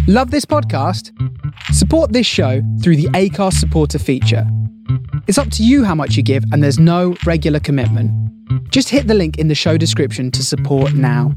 Love this podcast? Support this show through the Acast supporter feature. It's up to you how much you give, and there's no regular commitment. Just hit the link in the show description to support now.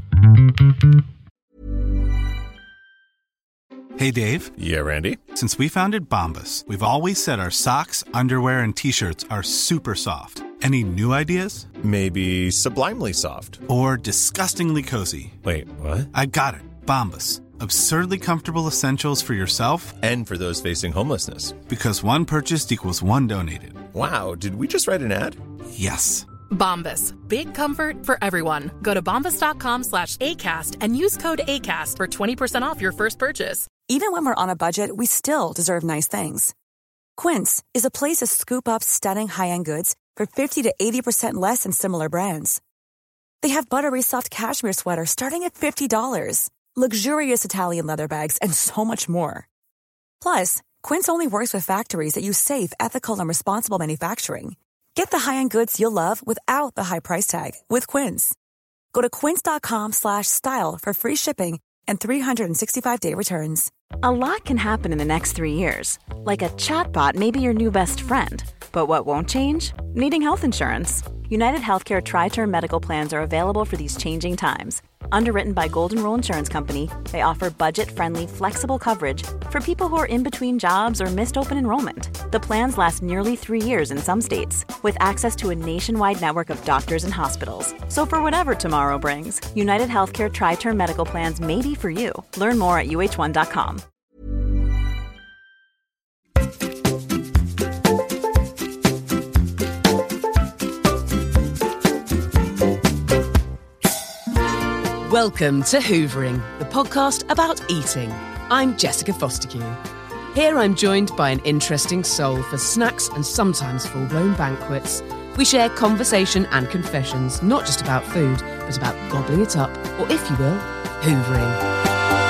Hey, Dave. Yeah, Randy. Since we founded Bombas, we've always said our socks, underwear, and T-shirts are super soft. Any new ideas? Maybe sublimely soft. Or disgustingly cozy. Wait, what? I got it. Bombas. Absurdly comfortable essentials for yourself and for those facing homelessness. Because one purchased equals one donated. Wow, did we just write an ad? Yes. Bombas. Big comfort for everyone. Go to bombas.com/ACAST and use code ACAST for 20% off your first purchase. Even when we're on a budget, we still deserve nice things. Quince is a place to scoop up stunning high-end goods for 50 to 80% less than similar brands. They have buttery soft cashmere sweaters starting at $50, luxurious Italian leather bags, and so much more. Plus, Quince only works with factories that use safe, ethical, and responsible manufacturing. Get the high-end goods you'll love without the high price tag with Quince. Go to quince.com/style for free shipping and 365-day returns. A lot can happen in the next 3 years. Like a chatbot may be your new best friend. But what won't change? Needing health insurance. United Healthcare Tri-Term Medical Plans are available for these changing times. Underwritten by Golden Rule Insurance Company, they offer budget-friendly, flexible coverage for people who are in between jobs or missed open enrollment. The plans last nearly 3 years in some states, with access to a nationwide network of doctors and hospitals. So for whatever tomorrow brings, United Healthcare Tri-Term Medical Plans may be for you. Learn more at uh1.com. Welcome to Hoovering, the podcast about eating. I'm Jessica Fostekew. Here I'm joined by an interesting soul for snacks and sometimes full-blown banquets. We share conversation and confessions, not just about food, but about gobbling it up, or if you will, hoovering.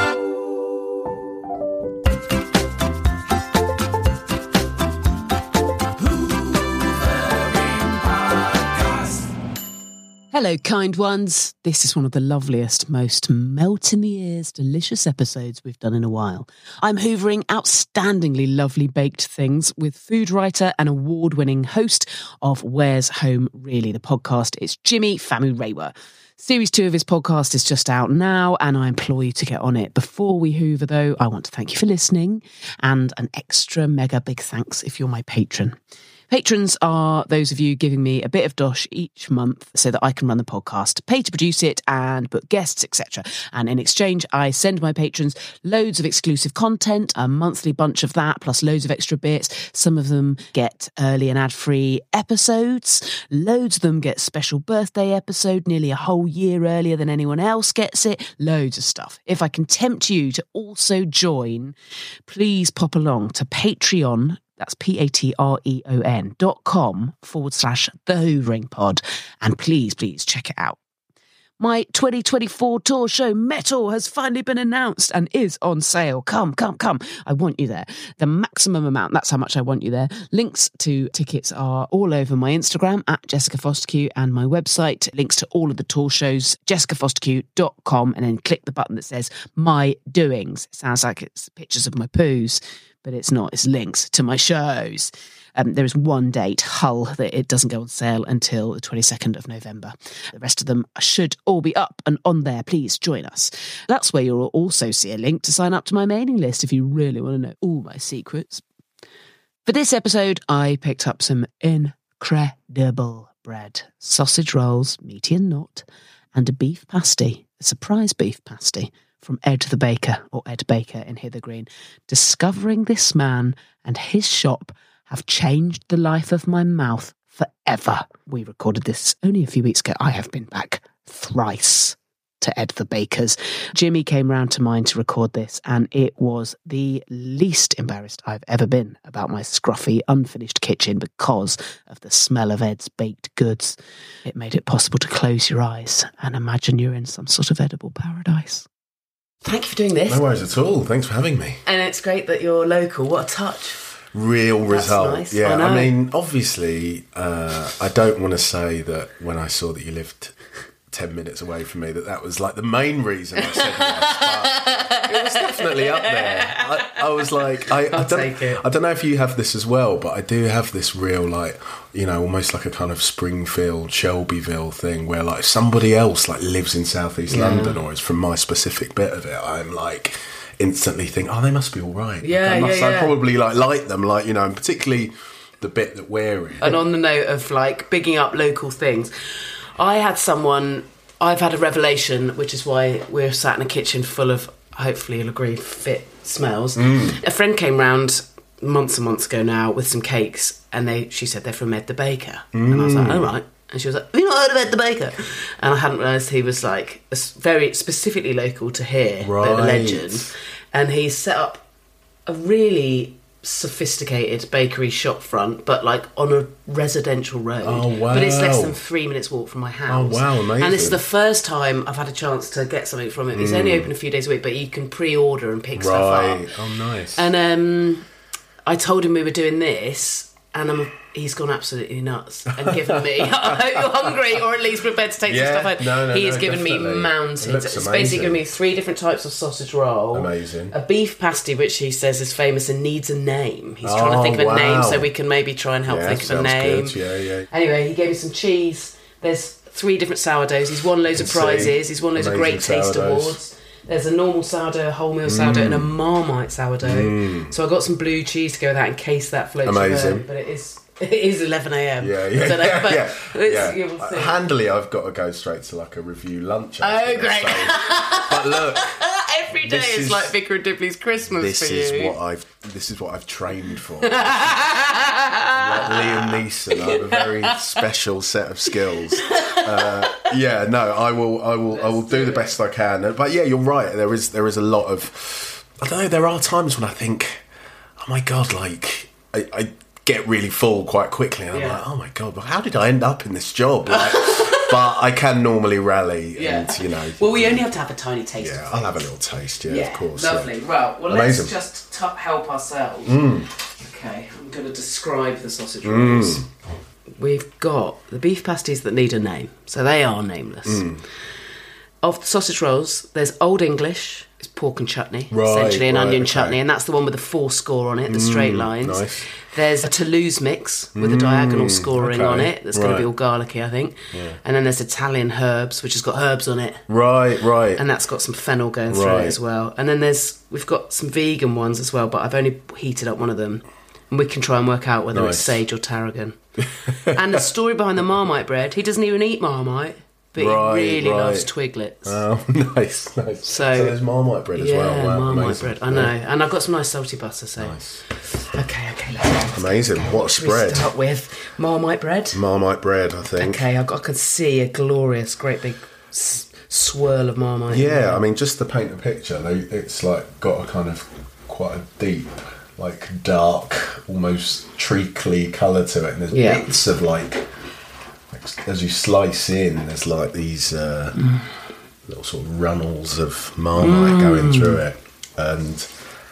Hello, kind ones. This is one of the loveliest, most melt-in-the-ears, delicious episodes we've done in a while. I'm hoovering outstandingly lovely baked things with food writer and award-winning host of Where's Home Really, the podcast. It's Jimmy Famurewa. Series 2 of his podcast is just out now, and I implore you to get on it. Before we hoover, though, I want to thank you for listening, and an extra mega big thanks if you're my patron. Patrons are those of you giving me a bit of dosh each month so that I can run the podcast, pay to produce it and book guests, etc. And in exchange, I send my patrons loads of exclusive content, a monthly bunch of that, plus loads of extra bits. Some of them get early and ad-free episodes. Loads of them get special birthday episode, nearly a whole year earlier than anyone else gets it. Loads of stuff. If I can tempt you to also join, please pop along to Patreon. That's patreon.com/The Hoovering Pod. And please check it out. My 2024 tour show, Metal, has finally been announced and is on sale. Come. I want you there. The maximum amount, that's how much I want you there. Links to tickets are all over my Instagram at Jessica Fostekew and my website. Links to all of the tour shows, jessicafostekew.com, and then click the button that says My Doings. It sounds like it's pictures of my poos, but it's not. It's links to my shows. There is one date, Hull, that it doesn't go on sale until the 22nd of November. The rest of them should all be up and on there. Please join us. That's where you'll also see a link to sign up to my mailing list if you really want to know all my secrets. For this episode, I picked up some incredible bread, sausage rolls, meaty and not, and a beef pasty, a surprise beef pasty from Ed the Baker, or Ed Baker in Hither Green. Discovering this man and his shop have changed the life of my mouth forever. We recorded this only a few weeks ago. I have been back thrice to Ed the Baker's. Jimmy came round to mine to record this, and it was the least embarrassed I've ever been about my scruffy, unfinished kitchen because of the smell of Ed's baked goods. It made it possible to close your eyes and imagine you're in some sort of edible paradise. Thank you for doing this. No worries at all. Thanks for having me. And it's great that you're local. What a touch. Real result. Nice. Yeah, I mean, obviously, I don't want to say that when I saw that you lived 10 minutes away from me that was like the main reason I said yes, but was definitely up there. I was like, I don't know if you have this as well, but I do have this real, like, you know, almost like a kind of Springfield, Shelbyville thing where, like, somebody else, like, lives in southeast London or is from my specific bit of it. I'm like, instantly think, oh, they must be all right. I probably like them, like, you know, and particularly the bit that we're in. And on the note of, like, bigging up local things, I've had a revelation, which is why we're sat in a kitchen full of, hopefully you'll agree, fit smells. A friend came round months and months ago now with some cakes, and she said they're from Ed the Baker. And I was like, oh, right. And she was like, have you not heard of Ed the Baker? And I hadn't realised he was, like, very specifically local to here, bit of a legend. And he's set up a really sophisticated bakery shop front, but like on a residential road. Oh, wow. But it's less than 3 minutes walk from my house. Oh, wow, amazing. And this is the first time I've had a chance to get something from him. He's only open a few days a week, but you can pre-order and pick stuff up. Oh, nice. And I told him we were doing this, and he's gone absolutely nuts and given me, I hope you're hungry, or at least prepared to take some stuff home. He has given me mountains. It's basically given me 3 different types of sausage roll. Amazing. A beef pasty, which he says is famous and needs a name. He's trying to think of a name, so we can maybe try and help think of a name. Good. Anyway, he gave me some cheese. There's 3 different sourdoughs. He's won loads of prizes. He's won loads of Great Taste Awards. There's a normal sourdough, a wholemeal sourdough, and a Marmite sourdough. So I got some blue cheese to go with that in case that floats your boat. But it is 11 a.m. Yeah. I don't know, but you will see. Handily, I've got to go straight to like a review lunch. Oh, great! But look, every day is like Vicar and Dibley's Christmas for you. This is what I've trained for. I'm like Liam Neeson. I have a very special set of skills. I will do the best I can. But yeah, you're right. There is a lot of. I don't know. There are times when I think, oh my God, like I get really full quite quickly, and I'm like, oh my God, but how did I end up in this job? Like, but I can normally rally, and you know. Well, we only have to have a tiny taste. Yeah, I'll have a little taste. Yeah, of course. Lovely. Yeah. Well, Amazing. let's just help ourselves. Okay, I'm going to describe the sausage rolls. We've got the beef pasties that need a name, so they are nameless. Of the sausage rolls, there's Old English, it's pork and chutney, essentially an onion chutney, and that's the one with the 4 score on it, the straight lines. Nice. There's a Toulouse mix with a diagonal scoring on it, that's going to be all garlicky, I think. Yeah. And then there's Italian herbs, which has got herbs on it. Right. And that's got some fennel going through it as well. And then we've got some vegan ones as well, but I've only heated up one of them. And we can try and work out whether it's sage or tarragon. And the story behind the Marmite bread, he doesn't even eat Marmite. But he really loves Twiglets. Oh, nice. So there's Marmite bread as well. Yeah, Marmite bread. I know. And I've got some nice salty butter, so... Nice. Okay, let's amazing. What a spread. We start with Marmite bread? Marmite bread, I think. Okay, I can see a glorious, great big swirl of Marmite. Yeah, I mean, just to paint a picture, it's like got a kind of quite a deep, like dark, almost treacly colour to it. And there's bits of like... As you slice in, there's like these little sort of runnels of Marmite going through it, and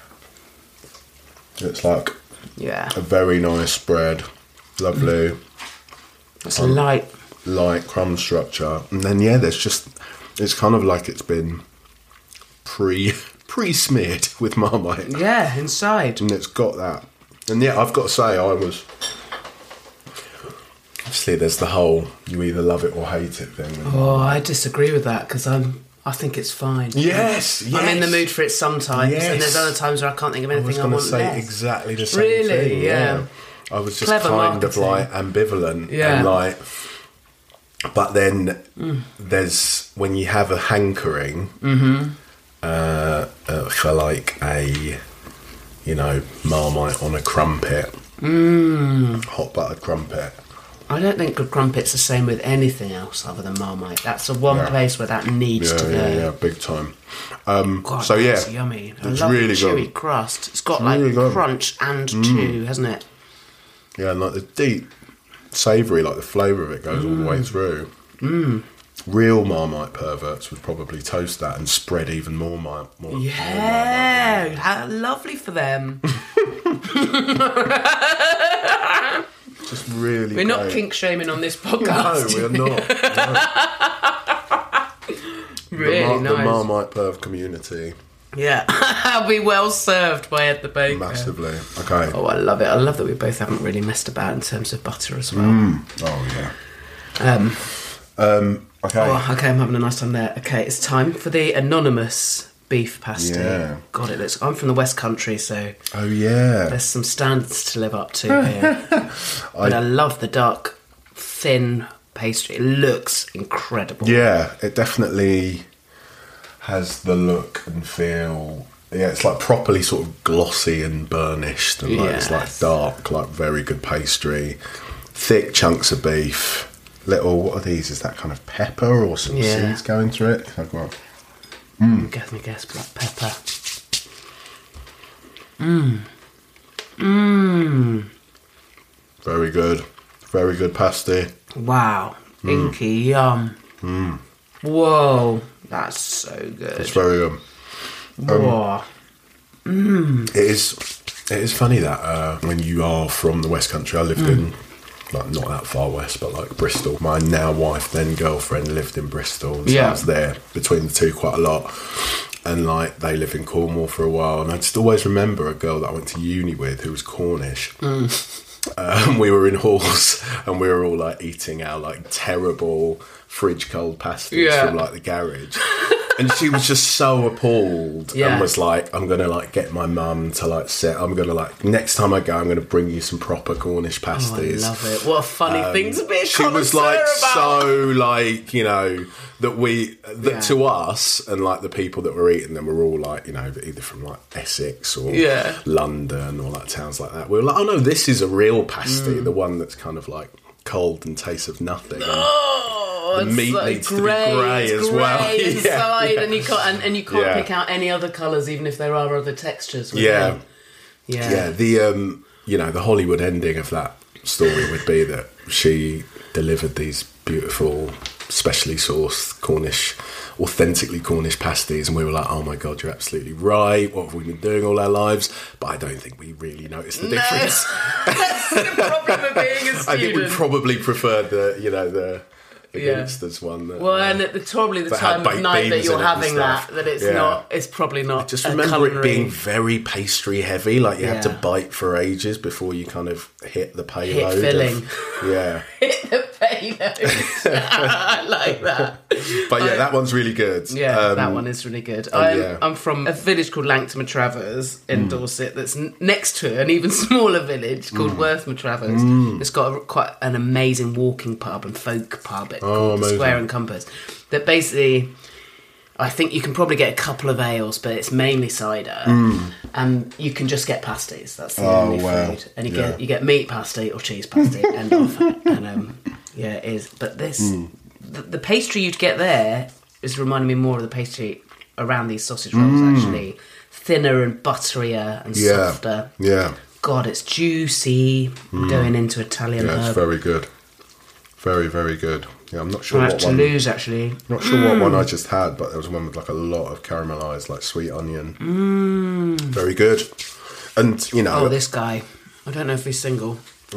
it's like a very nice spread, lovely. It's a light crumb structure, and then it's kind of like it's been pre-smeared with Marmite. Yeah, inside, and it's got that. And I've got to say, obviously, there's the whole you either love it or hate it thing. Oh, I disagree with that because I think it's fine. Yes. I'm in the mood for it sometimes, and there's other times where I can't think of anything I want less. I was going to say exactly the same thing. Really, yeah. I was just Clever kind marketing. of like ambivalent, and like, but then there's when you have a hankering for like a, Marmite on a crumpet, hot buttered crumpet. I don't think good crumpet's the same with anything else other than Marmite. That's the one place where that needs to go. Yeah, big time. God, so that's yummy. It's I love really the chewy good crust. It's got like crunch and chew, hasn't it? Yeah, and like the deep savoury, like the flavour of it goes all the way through. Real Marmite perverts would probably toast that and spread even more Marmite. How lovely for them. Just really We're not kink shaming on this podcast. No, we're not. No. Really nice. The Marmite perv community. Yeah, I'll be well served by Ed the Baker. Massively. Okay. Oh, I love it. I love that we both haven't really messed about in terms of butter as well. Oh, yeah. Okay. Oh, okay, I'm having a nice time there. Okay, it's time for the anonymous beef pasty. Yeah. God, it looks... I'm from the West Country, so... Oh, yeah. There's some standards to live up to here. But I love the dark, thin pastry. It looks incredible. Yeah, it definitely has the look and feel. Yeah, it's like properly sort of glossy and burnished, and like it's like dark, like very good pastry, thick chunks of beef. Little, what are these? Is that kind of pepper or some seeds going through it? Let me guess, black pepper. Very good. Very good pasty. Wow. Inky yum. Whoa. That's so good. It's very good. Whoa. It is funny that when you are from the West Country, I lived in, like, not that far west, but like Bristol. My now wife, then girlfriend, lived in Bristol, and so I was there between the two quite a lot. And like they live in Cornwall for a while, and I just always remember a girl that I went to uni with who was Cornish. We were in halls, and we were all like eating our like terrible fridge cold pasties from like the garage. And she was just so appalled and was like, I'm going to like get my mum to like I'm going to like, next time I go, I'm going to bring you some proper Cornish pasties. Oh, I love it. What a funny thing to be a She was like about. so like, you know, that to us and like the people that were eating them were all like, you know, either from like Essex or London or like towns like that. We were like, oh no, this is a real pasty, the one that's kind of like cold and tastes of nothing. The meat needs to be grey as well. Inside, and you can't pick out any other colours, even if there are other textures. The you know, the Hollywood ending of that story would be that she delivered these beautiful, specially sourced Cornish, authentically Cornish pasties, and we were like, oh my god, you're absolutely right. What have we been doing all our lives? But I don't think we really noticed the difference. That's the problem of being a student. I think we probably preferred the Ginsters one. And probably the time of night that you're having that it's not. It's probably not. I just remember it being very pastry heavy. Like you had to bite for ages before you kind of hit the payload. Hit filling. Hit the payload. I like that. But that one's really good. Yeah, that one is really good. I'm from a village called Langton Travers in Dorset that's next to an even smaller village called Wortham Travers. It's got quite an amazing walking pub and folk pub called the Square and Compass. That basically, I think you can probably get a couple of ales, but it's mainly cider, and you can just get pasties. That's the only food, and you get meat pasty or cheese pasty, end off. And it is. But this, the pastry you'd get there is reminding me more of the pastry around these sausage rolls. Actually, thinner and butterier and softer. Yeah. God, it's juicy. Going into Italian herb. Yeah, it's very good. Very, very good. Yeah, I'm not sure what one. Toulouse, actually. Not sure what one I just had, but there was one with like a lot of caramelised, like sweet onion. Very good. And you know, this guy. I don't know if he's single.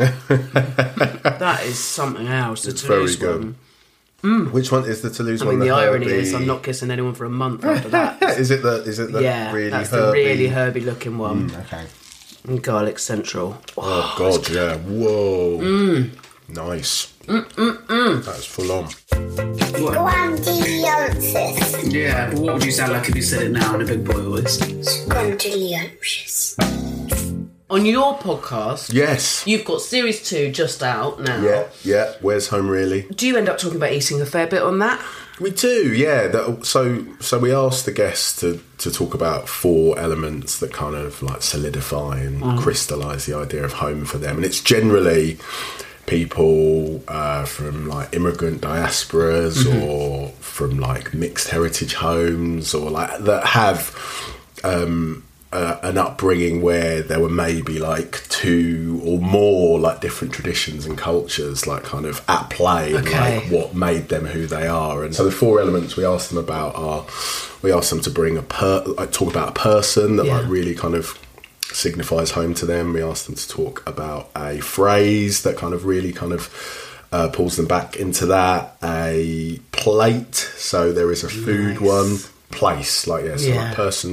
That is something else. It's very good. Which one is the Toulouse one? I mean, the irony is, I'm not kissing anyone for a month after that. Is it the really that's herby? The really herby looking one. Okay. And garlic central. Oh god, yeah. Whoa. Nice. That's full on. Squandillious. Yeah, what would you sound like if you said it now in a big boy voice? Squandillious. On your podcast, yes, you've got series 2 just out now. Yeah. Where's Home Really? Do you end up talking about eating a fair bit on that? We do, yeah. So we asked the guests to talk about 4 elements that kind of like solidify and crystallise the idea of home for them, and it's generally people from like immigrant diasporas or from like mixed heritage homes, or like that have an upbringing where there were maybe like 2 or more like different traditions and cultures like kind of at play, and like what made them who they are. And so the 4 elements we asked them about are, we asked them to bring talk about a person that like really kind of signifies home to them. We asked them to talk about a phrase that kind of really kind of pulls them back into that. A plate, so there is a food one. Place, like like person,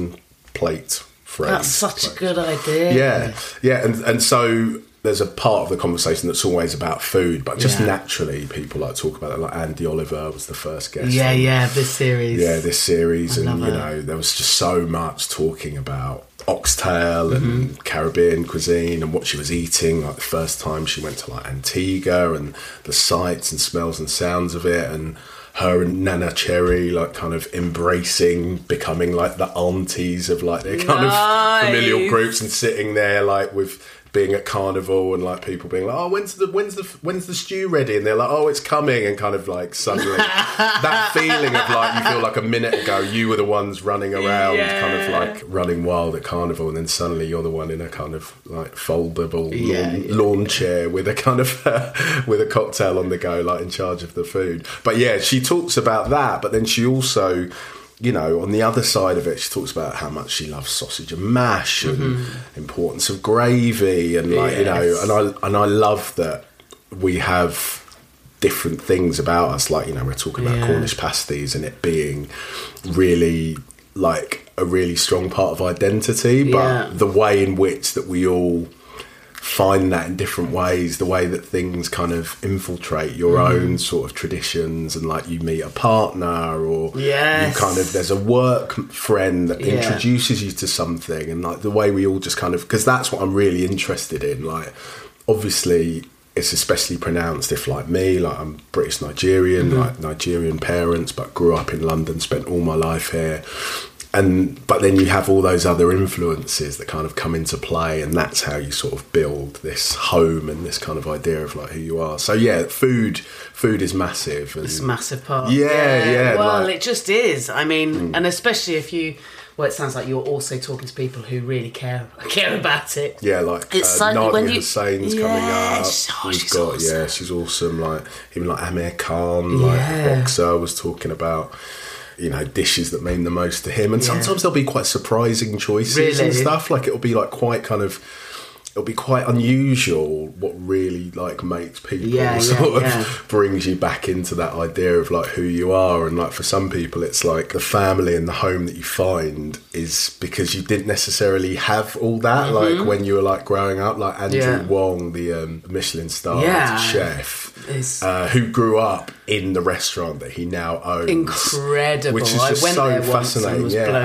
plate phrase. That's such a good idea. Yeah, and so there's a part of the conversation that's always about food, but just naturally people like talk about it. Like Andy Oliver was the first guest. This series. And you know, there was just so much talking about oxtail and Caribbean cuisine and what she was eating, like the first time she went to like Antigua, and the sights and smells and sounds of it, and her and Nana Cherry like kind of embracing becoming like the aunties of like their kind of familial groups, and sitting there like with being at Carnival and like people being like, oh, when's the stew ready? And they're like, oh, it's coming, and kind of like suddenly that feeling of like you feel like a minute ago you were the ones running around kind of like running wild at Carnival, and then suddenly you're the one in a kind of like foldable lawn chair with a kind of with a cocktail on the go, like in charge of the food. But yeah, she talks about that, but then she also, you know, on the other side of it, she talks about how much she loves sausage and mash and importance of gravy, and like you know, and I love that we have different things about us. Like, you know, we're talking about Cornish pasties and it being really like a really strong part of identity, but the way in which that we all find that in different ways, the way that things kind of infiltrate your own sort of traditions, and like you meet a partner, or you kind of, there's a work friend that introduces you to something, and like the way we all just kind of, because that's what I'm really interested in. Like, obviously it's especially pronounced if, like me, like I'm British Nigerian, like Nigerian parents, but grew up in London, spent all my life here. But then you have all those other influences that kind of come into play, and that's how you sort of build this home and this kind of idea of like who you are. So yeah, food is massive. And it's a massive part. Yeah. Well, it just is. I mean, and especially if you, well, it sounds like you're also talking to people who really care about it. Yeah, like Nadia Hussein's coming up. She's awesome. She's awesome. Like even like Amir Khan, like boxer, was talking about, you know, dishes that mean the most to him, and sometimes there'll be quite surprising choices and stuff. Like it'll be like quite kind of, it'll be quite unusual what really like makes people sort of brings you back into that idea of like who you are. And like for some people it's like the family and the home that you find is because you didn't necessarily have all that like when you were like growing up, like Andrew Wong, the Michelin starred chef, who grew up in the restaurant that he now owns. Incredible. Which is just so fascinating.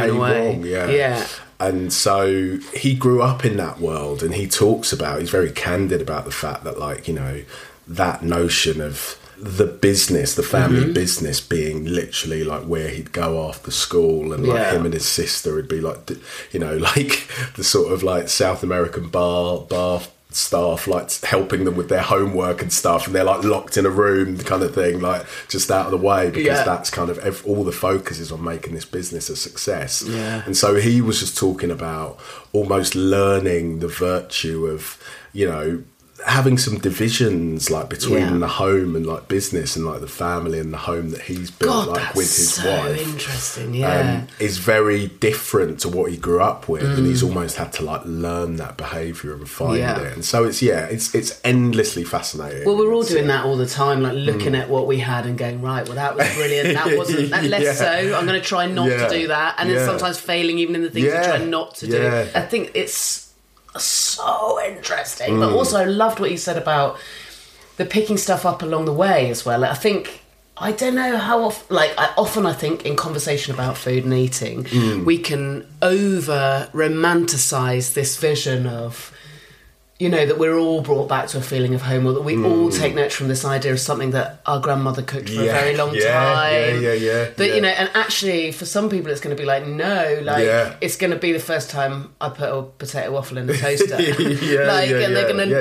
Wong. And so he grew up in that world, and he talks about, he's very candid about the fact that, like, you know, that notion of the business, the family business being literally like where he'd go after school, and like him and his sister would be like, you know, like the sort of like South American bar staff, like helping them with their homework and stuff, and they're like locked in a room kind of thing, like just out of the way, because that's kind of all the focus is on making this business a success. And so he was just talking about almost learning the virtue of, you know, having some divisions like between the home and like business, and like the family and the home that he's built like with his wife. Interesting, is very different to what he grew up with, and he's almost had to like learn that behaviour and find it. And so it's endlessly fascinating. Well, we're all doing that all the time, like looking at what we had and going, right, well, that was brilliant, that wasn't, that less so, I'm going to try not to do that, and then sometimes failing even in the things you try not to do. I think it's so interesting, but also I loved what you said about the picking stuff up along the way as well. I think, I don't know how often, like I think in conversation about food and eating, we can over romanticize this vision of, you know, that we're all brought back to a feeling of home, or that we all take note from this idea of something that our grandmother cooked for a very long time. That, you know, and actually for some people it's going to be like, no, like it's going to be the first time I put a potato waffle in the toaster. And they're going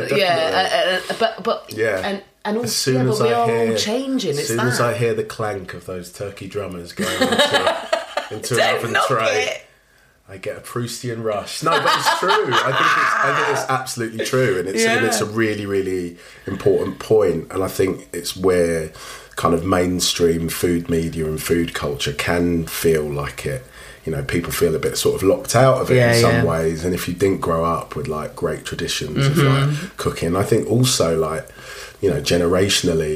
to, and also, but we are all changing. As soon as I hear the clank of those turkey drummers going into an oven tray, I get a Proustian rush. No, but it's true. I think it's absolutely true, and it's a really, really important point. And I think it's where kind of mainstream food media and food culture can feel like it. You know, people feel a bit sort of locked out of it in some ways. And if you didn't grow up with like great traditions of like cooking, I think also like, you know, generationally,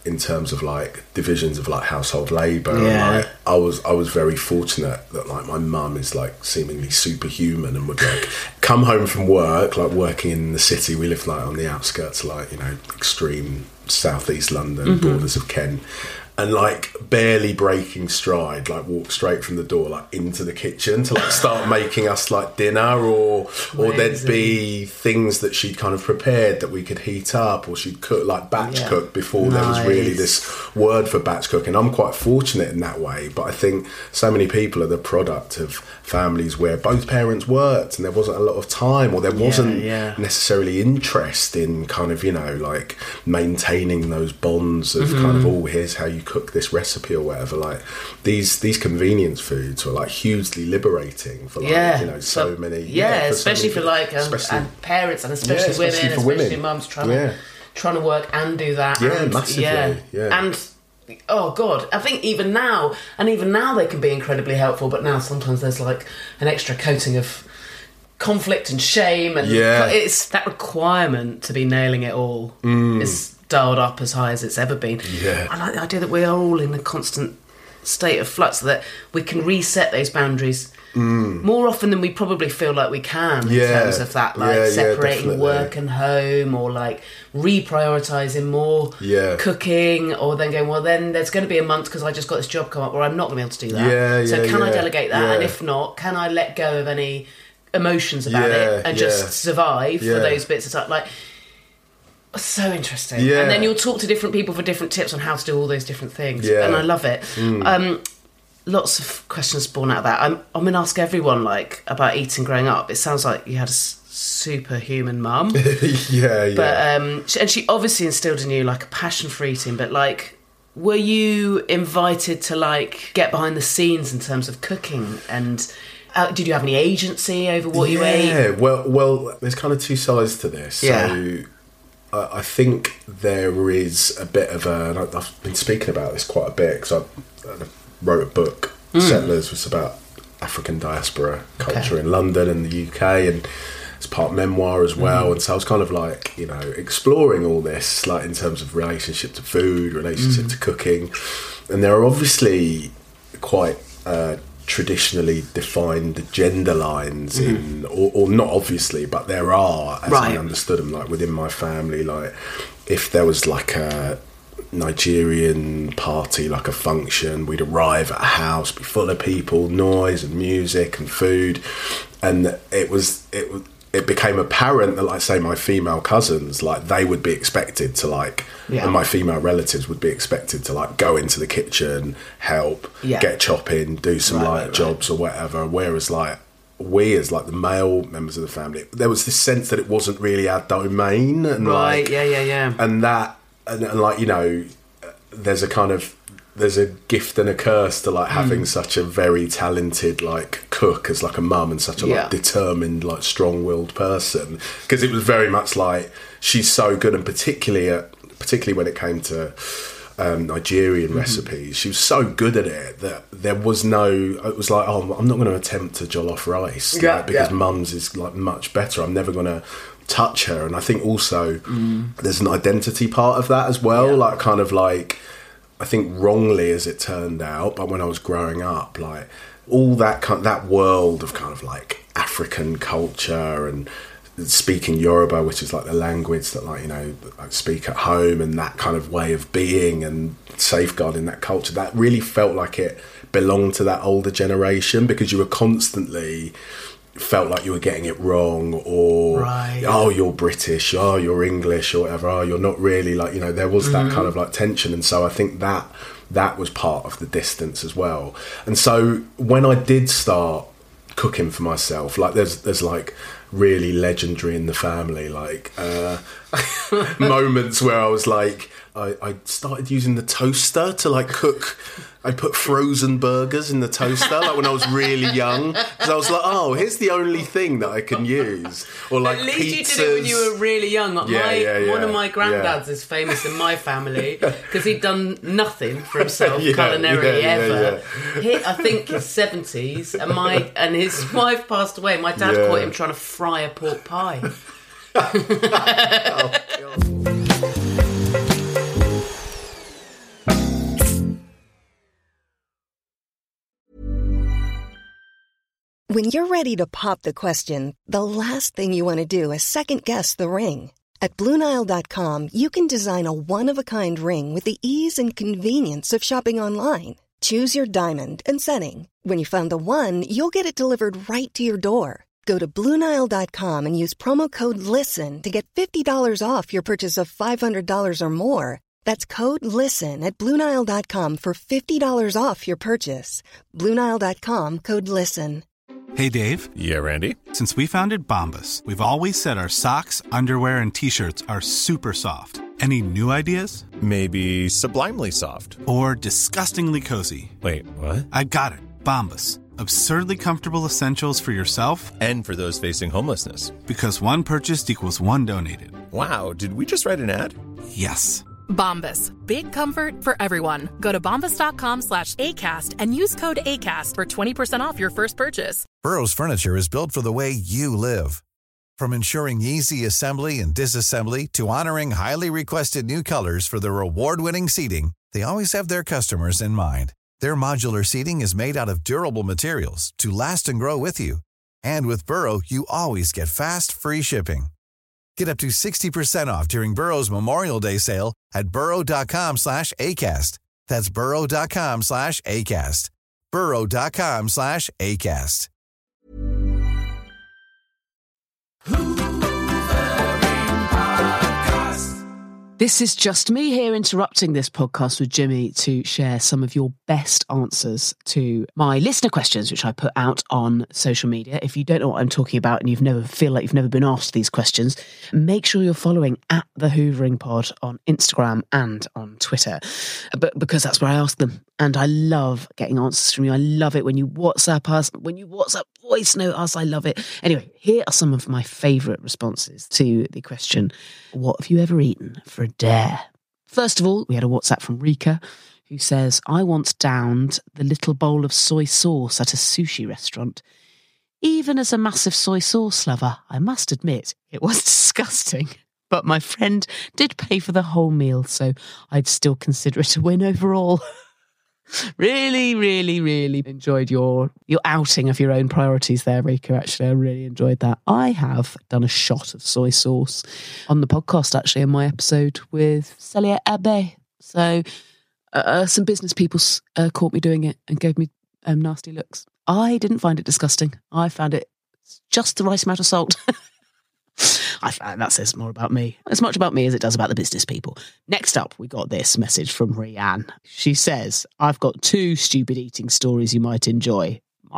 in terms of like divisions of like household labour. Yeah. Like, I was very fortunate that like my mum is like seemingly superhuman and would like come home from work, like working in the city. We lived like on the outskirts, like, you know, extreme southeast London, borders of Kent. And like barely breaking stride, like walk straight from the door like into the kitchen to like start making us like dinner, or there'd be things that she'd kind of prepared that we could heat up, or she'd cook like batch cook before there was really this word for batch cooking. I'm quite fortunate in that way, but I think so many people are the product of families where both parents worked and there wasn't a lot of time, or there wasn't necessarily interest in kind of, you know, like maintaining those bonds of kind of, oh, here's how you cook this recipe or whatever. Like these convenience foods were like hugely liberating for like, you know, so many especially for like and parents, and especially women, especially mums trying to work and do that, massively, and oh god, I think even now they can be incredibly helpful, but now sometimes there's like an extra coating of conflict and shame, and it's that requirement to be nailing it all is dialed up as high as it's ever been. I like the idea that we are all in a constant state of flux, so that we can reset those boundaries more often than we probably feel like we can, in terms of that, like separating work and home, or like reprioritising more cooking, or then going, well, then there's going to be a month because I just got this job come up where I'm not going to be able to do that. So can I delegate that? And if not, can I let go of any emotions about it and just survive for those bits of time? Like, so interesting. And then you'll talk to different people for different tips on how to do all those different things, and I love it. Lots of questions born out of that. I'm going to ask everyone like about eating growing up. It sounds like you had a superhuman mum. But and she obviously instilled in you like a passion for eating, but like, were you invited to like get behind the scenes in terms of cooking, and did you have any agency over what you ate? Well, there's kind of two sides to this. So I think there is a bit of a, and I've been speaking about this quite a bit because I wrote a book, Settlers, was about African diaspora culture in London and the UK, and it's part memoir as well. And so I was kind of like, you know, exploring all this, like in terms of relationship to food, relationship to cooking, and there are obviously quite traditionally defined gender lines in, or not obviously, but there are, as I understood them, like within my family. Like if there was like a Nigerian party, like a function, we'd arrive at a house, be full of people, noise and music and food, and it became apparent that, like, say, my female cousins, like, they would be expected to, like, and my female relatives would be expected to, like, go into the kitchen, help, get chopping, do some light jobs or whatever, whereas, like, we as, like, the male members of the family, there was this sense that it wasn't really our domain, and and that, and like, you know, there's a gift and a curse to like having such a very talented like cook as like a mum, and such a like determined, like strong-willed person, because it was very much like she's so good, and particularly when it came to Nigerian recipes, she was so good at it that there was it was like, oh, I'm not going to attempt to jollof rice because mum's is like much better. I'm never going to touch her. And I think also there's an identity part of that as well, like kind of like, I think wrongly as it turned out, but when I was growing up, like all that world of kind of like African culture and speaking Yoruba, which is like the language that, like, you know, I speak at home, and that kind of way of being and safeguarding that culture, that really felt like it belonged to that older generation, because you were constantly felt like you were getting it wrong, or oh, you're British, oh, you're English, or whatever, oh, you're not really, like, you know, there was that kind of like tension. And so I think that was part of the distance as well. And so when I did start cooking for myself, like there's like really legendary in the family, like moments where I was like, I started using the toaster to like cook. I put frozen burgers in the toaster, like when I was really young, because I was like, oh, here's the only thing that I can use. Or like at least pizzas. You did it when you were really young. Like one of my granddads is famous in my family because he'd done nothing for himself culinarily ever. I think his 70s, and his wife passed away. My dad caught him trying to fry a pork pie. Oh, God. When you're ready to pop the question, the last thing you want to do is second-guess the ring. At BlueNile.com, you can design a one-of-a-kind ring with the ease and convenience of shopping online. Choose your diamond and setting. When you find the one, you'll get it delivered right to your door. Go to BlueNile.com and use promo code LISTEN to get $50 off your purchase of $500 or more. That's code LISTEN at BlueNile.com for $50 off your purchase. BlueNile.com, code LISTEN. Hey, Dave. Yeah, Randy. Since we founded Bombas, we've always said our socks, underwear, and T-shirts are super soft. Any new ideas? Maybe sublimely soft. Or disgustingly cozy. Wait, what? I got it. Bombas. Absurdly comfortable essentials for yourself and for those facing homelessness. Because one purchased equals one donated. Wow, did we just write an ad? Yes. Bombas. Big comfort for everyone. Go to bombas.com/ACAST and use code ACAST for 20% off your first purchase. Burrow's furniture is built for the way you live. From ensuring easy assembly and disassembly to honoring highly requested new colors for their award-winning seating, they always have their customers in mind. Their modular seating is made out of durable materials to last and grow with you. And with Burrow, you always get fast, free shipping. Get up to 60% off during Burrow's Memorial Day sale at burrow.com/ACAST. That's burrow.com/ACAST. burrow.com/ACAST. This is just me here interrupting this podcast with Jimmy to share some of your best answers to my listener questions, which I put out on social media. If you don't know what I'm talking about and feel like you've never been asked these questions, make sure you're following at the Hoovering Pod on Instagram and on Twitter, because that's where I ask them. And I love getting answers from you. I love it when you WhatsApp us, when you WhatsApp voice note us. I love it. Anyway, here are some of my favourite responses to the question, what have you ever eaten for a dare? First of all, we had a WhatsApp from Rika, who says, I once downed the little bowl of soy sauce at a sushi restaurant. Even as a massive soy sauce lover, I must admit it was disgusting. But my friend did pay for the whole meal, so I'd still consider it a win overall. Really, really, really enjoyed your outing of your own priorities there, Rika. Actually, I really enjoyed that. I have done a shot of soy sauce on the podcast, actually, in my episode with Celia Abe. So some business people caught me doing it and gave me nasty looks. I didn't find it disgusting. I found it just the right amount of salt. I find that says more about me, as much about me as it does about the business people. Next up, we got this message from Rianne. She says, I've got 2 stupid eating stories you might enjoy. I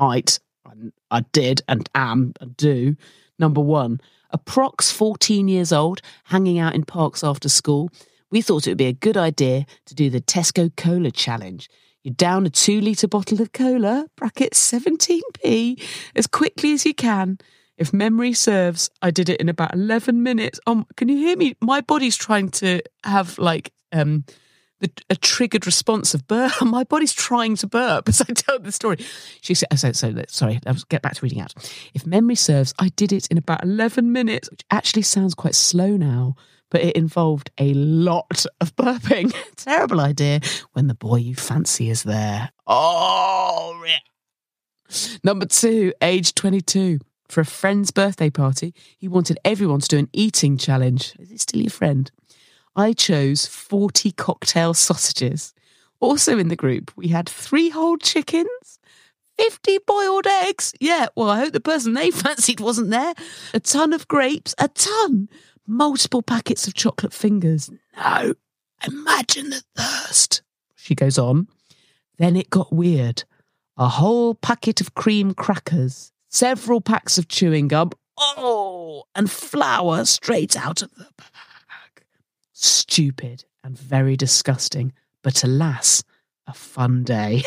did and am and do. Number 1, approx 14 years old, hanging out in parks after school. We thought it would be a good idea to do the Tesco Cola Challenge. You down a 2-litre bottle of cola, bracket 17p, as quickly as you can. If memory serves, I did it in about 11 minutes. Can you hear me? My body's trying to have a triggered response of burp. My body's trying to burp as I tell the story. She said, sorry, I'll get back to reading out. If memory serves, I did it in about 11 minutes, which actually sounds quite slow now, but it involved a lot of burping. Terrible idea when the boy you fancy is there. Oh, yeah. Number 2, age 22. For a friend's birthday party, he wanted everyone to do an eating challenge. Is he still your friend? I chose 40 cocktail sausages. Also in the group, we had 3 whole chickens, 50 boiled eggs. Yeah, well, I hope the person they fancied wasn't there. A ton of grapes, multiple packets of chocolate fingers. No, imagine the thirst. She goes on. Then it got weird. A whole packet of cream crackers. Several packs of chewing gum. Oh, and flour straight out of the bag. Stupid and very disgusting, but alas, a fun day.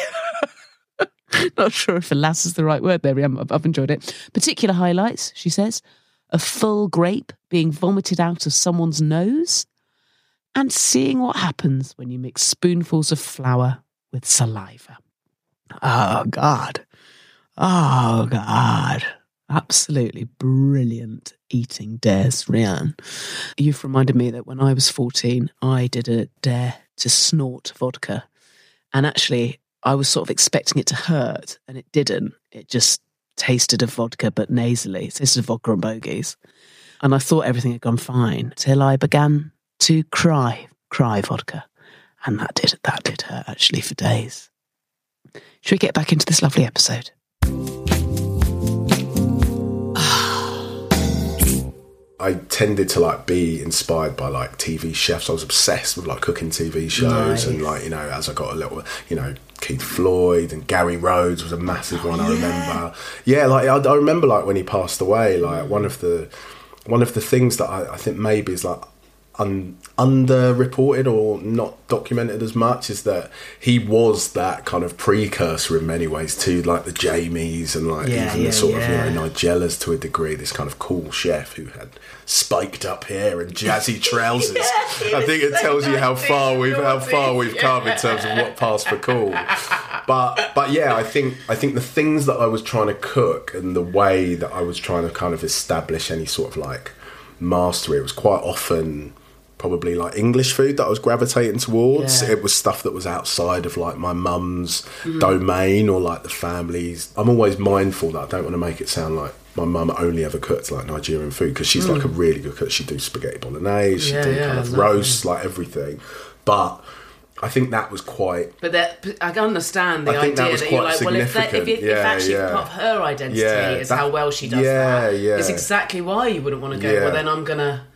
Not sure if alas is the right word there. I've enjoyed it. Particular highlights, she says. A full grape being vomited out of someone's nose. And seeing what happens when you mix spoonfuls of flour with saliva. Oh, God. Oh, God. Absolutely brilliant eating dares, Rianne. You've reminded me that when I was 14, I did a dare to snort vodka. And actually, I was sort of expecting it to hurt, and it didn't. It just tasted of vodka, but nasally. Tasted of vodka and bogies. And I thought everything had gone fine till I began to cry vodka. And that did hurt, actually, for days. Should we get back into this lovely episode? I tended to like be inspired by like TV chefs. I was obsessed with like cooking TV shows. Nice. And like, you know, as I got a little, you know, Keith Floyd and Gary Rhodes was a massive one. I remember. Yeah, like I remember like when he passed away, like one of the things that I think maybe is like underreported or not documented as much is that he was that kind of precursor in many ways to like the Jamies and like the sort of, you know, Nigellas to a degree, this kind of cool chef who had spiked up hair and jazzy trousers. I think it tells you how far we've come in terms of what passed for cool. But yeah, I think the things that I was trying to cook and the way that I was trying to kind of establish any sort of like mastery, it was quite often probably like English food that I was gravitating towards. It was stuff that was outside of like my mum's domain or like the family's. I'm always mindful that I don't want to make it sound like my mum only ever cooked like Nigerian food, because she's like a really good cook. She'd do spaghetti bolognese, she'd do kind of roasts, like everything. But I think that was quite... But I understand the idea that you're like, well, if actually part of her identity is how well she does that, it's exactly why you wouldn't want to go, well, then I'm going to...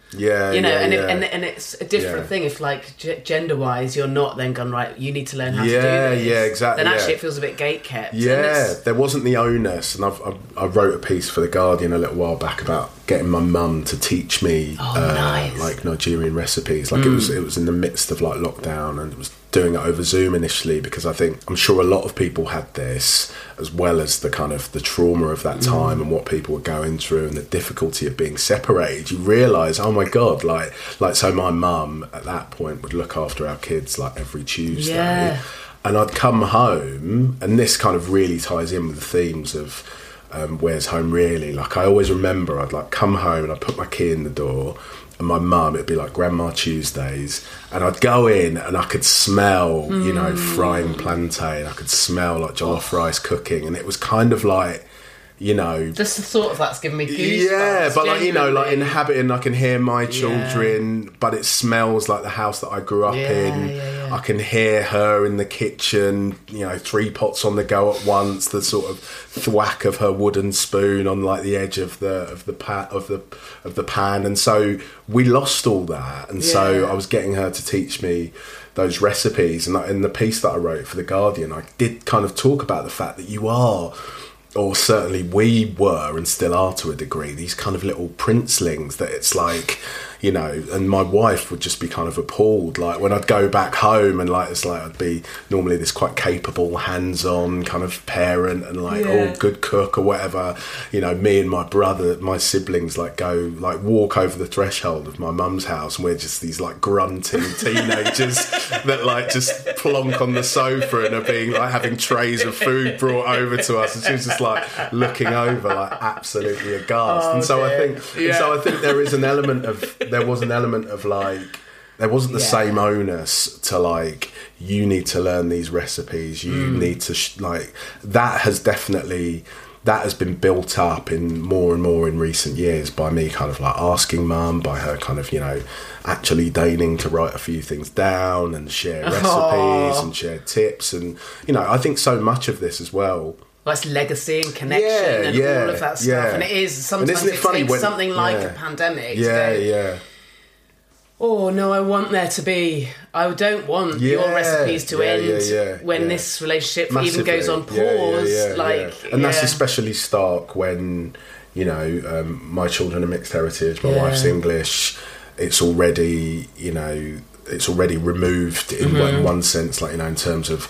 And it's a different thing if like gender-wise you're not then gone, right, you need to learn how to do this. Yeah, exactly. Then actually it feels a bit gate-kept. Yeah, there wasn't the onus, and I wrote a piece for The Guardian a little while back about getting my mum to teach me like Nigerian recipes. Like it was in the midst of like lockdown, and it was doing it over Zoom initially, because I'm sure a lot of people had this, as well as the kind of the trauma of that time and what people were going through and the difficulty of being separated. You realise, oh my God, like so my mum at that point would look after our kids like every Tuesday, and I'd come home, and this kind of really ties in with the themes of Where's Home Really. Like I always remember I'd like come home and I'd put my key in the door, and my mum, it'd be like Grandma Tuesdays, and I'd go in and I could smell, you know, frying plantain, I could smell like jollof rice cooking, and it was kind of like, you know... Just the thought of that's giving me goosebumps. Yeah, but like, you know, like inhabiting, I can hear my children, but it smells like the house that I grew up in. I can hear her in the kitchen, you know, 3 pots on the go at once, the sort of thwack of her wooden spoon on like the edge of the pan, and so we lost all that, and so I was getting her to teach me those recipes, and in the piece that I wrote for The Guardian, I did kind of talk about the fact that you are, or certainly we were and still are to a degree, these kind of little princelings that it's like, you know, and my wife would just be kind of appalled. Like when I'd go back home and like, it's like I'd be normally this quite capable, hands-on kind of parent and like, good cook or whatever. You know, me and my brother, my siblings like go, like walk over the threshold of my mum's house, and we're just these like grunting teenagers that like just plonk on the sofa and are being like having trays of food brought over to us. And she was just like looking over like absolutely aghast. And so I think there was an element of like, there wasn't the same onus to like, you need to learn these recipes, you need to like, that has been built up in more and more in recent years by me kind of like asking mum, by her kind of, you know, actually deigning to write a few things down and share recipes and share tips. And, you know, I think so much of this as well, it's legacy and connection and all of that stuff. And it is, sometimes it takes something like a pandemic to go, oh no, I don't want your recipes to end when this relationship even goes on pause. And that's especially stark when, you know, my children are mixed heritage, my wife's English. It's already, you know, removed in one sense, like, you know, in terms of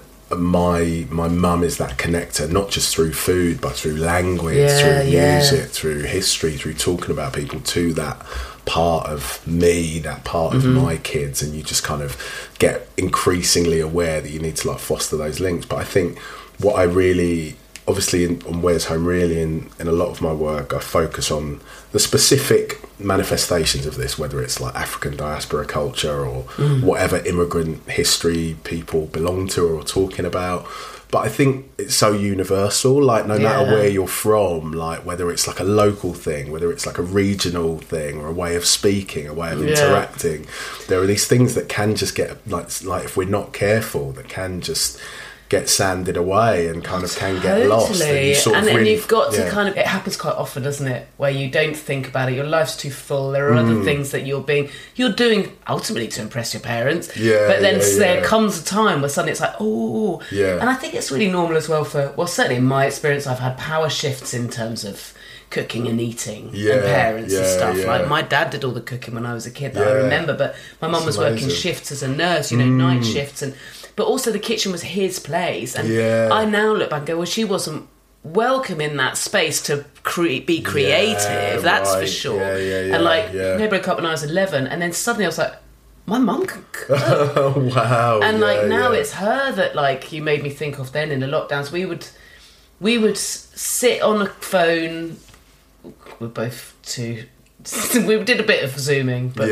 my mum is that connector, not just through food but through language, through music, through history, through talking about people, to that part of me, that part of my kids, and you just kind of get increasingly aware that you need to like foster those links. But I think what I really, obviously on Where's Home Really, in a lot of my work, I focus on the specific manifestations of this, whether it's like African diaspora culture or whatever immigrant history people belong to or are talking about. but I think it's so universal, like no matter where you're from, like whether it's like a local thing, whether it's like a regional thing or a way of speaking, a way of interacting, there are these things that can just get like if we're not careful, that can just get sanded away and kind of can get lost. And you've got to kind of, it happens quite often, doesn't it, where you don't think about it, your life's too full, there are other things that you're doing ultimately to impress your parents, but then there comes a time where suddenly it's like, and I think it's really normal as well certainly in my experience, I've had power shifts in terms of cooking and eating and parents and stuff. Like my dad did all the cooking when I was a kid that I remember, but my mum was working shifts as a nurse, night shifts, but also the kitchen was his place, and I now look back and go, well, she wasn't welcome in that space to be creative, that's for sure. And they broke up when I was 11, and then suddenly I was like, my mum can cook. Wow. And now it's her that you made me think of then in the lockdowns. We would sit on a phone. We're both too. We did a bit of zooming, but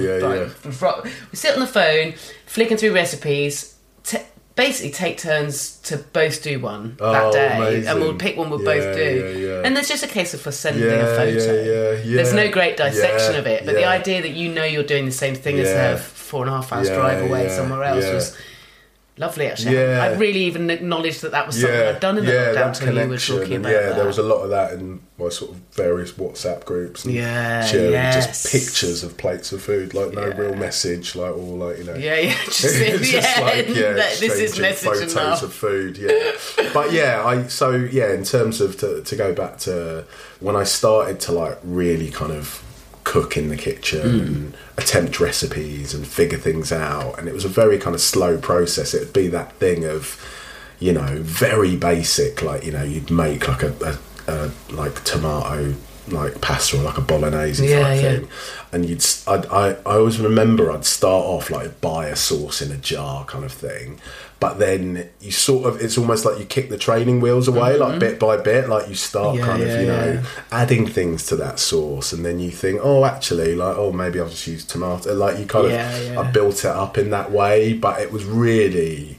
we sit on the phone, flicking through recipes. Basically, take turns to both do one that day, amazing. And we'll pick one we'll both do. And there's just a case of us sending a photo. There's no great dissection of it, but the idea that you're doing the same thing as her 4.5 hours drive away somewhere else was lovely, actually. I really even acknowledged that was something I'd done in the lockdown until you were talking about that. There was a lot of that in my sort of various WhatsApp groups and sharing just pictures of plates of food, like no real message, like all like, just this is message photos of food, but in terms of to go back to when I started to like really kind of cook in the kitchen and attempt recipes and figure things out, and it was a very kind of slow process. It'd be that thing of very basic, like you'd make like a like tomato like pasta or like a bolognese type thing, and I always remember I'd start off like buy a sauce in a jar kind of thing, but then you sort of, it's almost like you kick the training wheels away, like bit by bit, like you start adding things to that sauce, and then you think, actually, like, maybe I'll just use tomato, like you kind of I built it up in that way, but it was really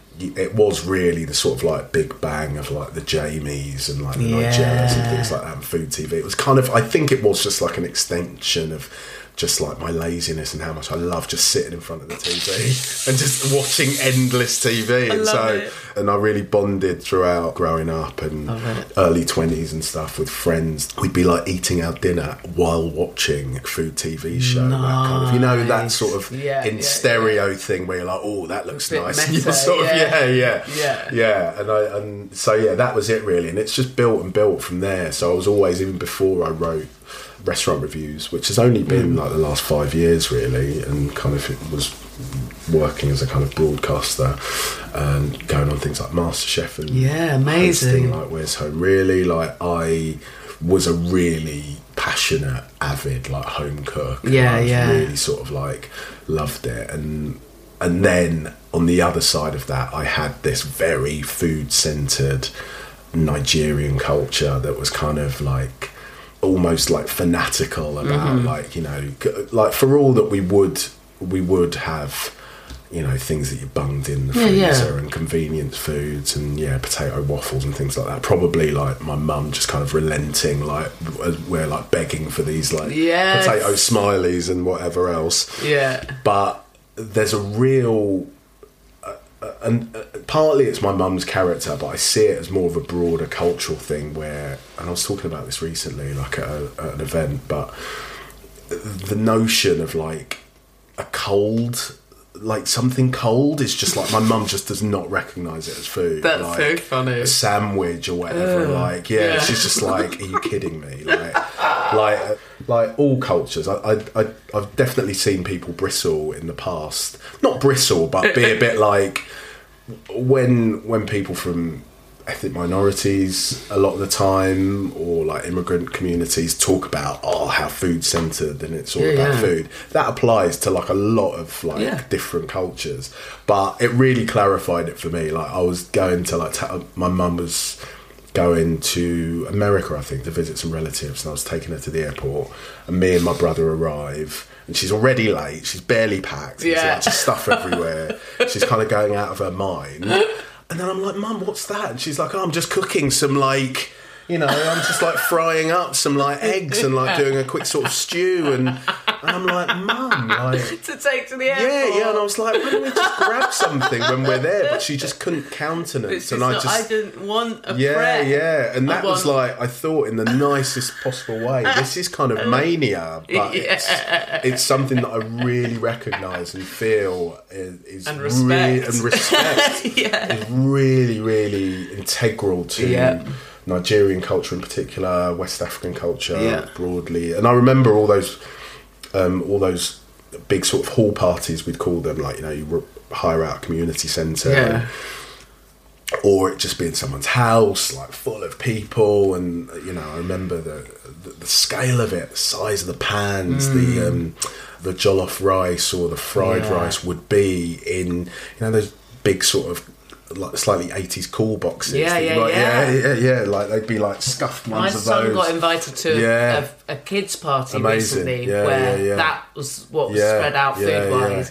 the sort of like big bang of like the Jamies and like the Nigellas and things like that, and Food TV. It was kind of, I think it was just like an extension of just like my laziness and how much I love just sitting in front of the TV and just watching endless TV. And I really bonded throughout growing up and early 20s and stuff with friends. We'd be like eating our dinner while watching Food TV show. That kind of, that sort of in stereo thing where you're like, that looks nice. Meta, sort of, and so that was it really. And it's just built and built from there. So I was always, even before I wrote restaurant reviews, which has only been like the last 5 years really, and kind of it was working as a kind of broadcaster and going on things like MasterChef and amazing, like Where's Home. Really, like I was a really passionate, avid like home cook. Really sort of like loved it, and then on the other side of that, I had this very food-centered Nigerian culture that was kind of like almost like fanatical about like like for all that we would have things that you bunged in the freezer and convenience foods and potato waffles and things like that, probably like my mum just kind of relenting, like we're like begging for these like potato smileys and whatever else, but there's a real and partly it's my mum's character, but I see it as more of a broader cultural thing where, and I was talking about this recently like at an event, but the notion of like a cold, like something cold is just like, my mum just does not recognise it as food. That's like, so funny. A sandwich or whatever, she's just like, are you kidding me? Like all cultures, I've definitely seen people bristle in the past. Not bristle, but be a bit like when people from ethnic minorities a lot of the time, or like immigrant communities, talk about how food centered and it's all about food. That applies to like a lot of like different cultures, but it really clarified it for me. Like I was going to like my mum was going to America, I think, to visit some relatives, and I was taking her to the airport, and me and my brother arrive, and she's already late, she's barely packed, there's lots of stuff everywhere, she's kind of going out of her mind, And then I'm like, Mum, what's that? And she's like, I'm just cooking some, like, you know, I'm just, like, frying up some, like, eggs and, like, doing a quick sort of stew. And I'm like, Mum, like... to take to the airport. Yeah, and I was like, why don't we just grab something when we're there? But she just couldn't countenance. And I didn't want a yeah, prep. Yeah, and that was like, I thought in the nicest possible way, this is kind of mania, but it's something that I really recognise and feel is and respect. Is really, really integral to Nigerian culture in particular, West African culture broadly. And I remember all those big sort of hall parties, we'd call them, like, you know, you hire out a community centre, or it just be in someone's house, like full of people. And, you know, I remember the scale of it, the size of the pans, the jollof rice or the fried rice would be in, you know, those big sort of like slightly 80s cool boxes. Like they'd be like scuffed ones of those. My son got invited to a kids party recently where that was what was spread out food wise.